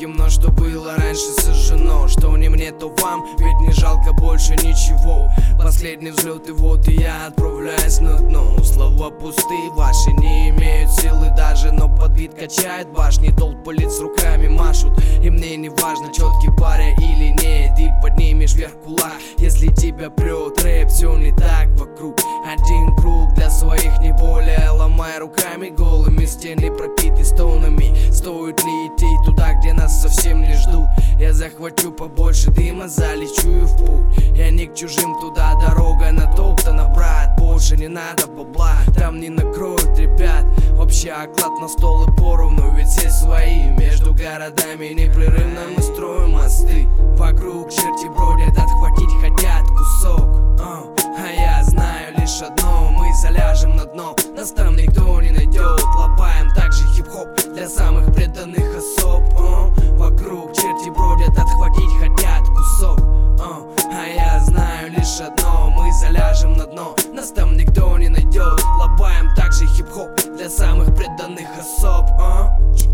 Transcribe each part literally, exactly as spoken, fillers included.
ярким, но что было раньше сожжено. Что не мне, то вам, ведь не жалко больше ничего. Последний взлет, и вот и я отправляюсь на дно. Слова пусты, ваши не имеют силы даже, но подбит качает башни, толпы лиц руками машут. И мне не важно, четкий паря или нет, ты поднимешь вверх кулак, если тебя прет рэп. Все не так вокруг, один круг для своих не более. Ломай руками голыми стены, пропиты стонами. Стоит ли идти туда, где нас совсем не ждут? Я захвачу побольше дыма, залечу и в путь. Я не к чужим, туда дорога натоптана, брат. Больше не надо бабла, там не накроют ребят. Общий оклад на стол и поровну, ведь все свои. Между городами непрерывно мы строим мосты. Вокруг черти бродят, отхватить хотят кусок. uh, А я знаю лишь одно, мы заляжем на дно. Нас там никто не найдет, лобаем также хип-хоп для самых преданных особ. uh, Вокруг черти бродят, отхватить хотят кусок. uh, А я знаю лишь одно, мы заляжем на дно. Нас там никто не найдет, лобаем также хип-хоп для самых преданных особ. uh.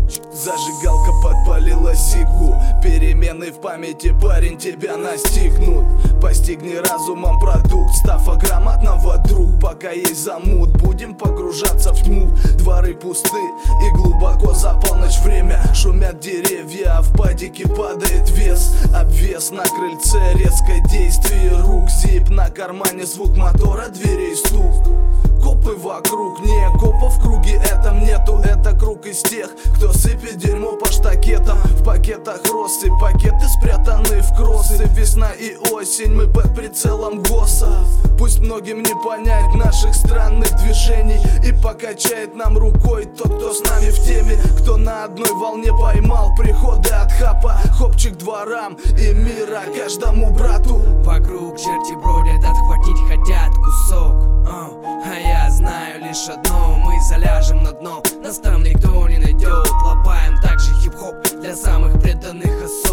Зажигалка подпалила сигу, перемены в памяти, парень, тебя настигнут. Постигни разумом продукт, став грамотного друг. Пока есть замут, будем погружаться в тьму. Дворы пусты и глубоко за полночь время. Шумят деревья, в падике падает вес. Обвес на крыльце, резкое действие рук. Зип на кармане, звук мотора, дверей стук. Копы вокруг, не копов в круге этом нету. Это круг из тех, кто сыпет дерьмо по штакетам. В пакетах россы, пакеты спрятаны в кроссы. Весна и осень, мы под прицелом ГОСа. Пусть многим не понять наших странных движений, и покачает нам рукой тот, кто с нами в теме. Кто на одной волне поймал приходы от хапа. Хопчик дворам и мира каждому брату. Вокруг черти бродят, отхватить хотят кусок. uh. А я знаю лишь одно, мы заляжем на дно. Нас там никто не найдет, лобаем также хип-хоп для самых преданных особ.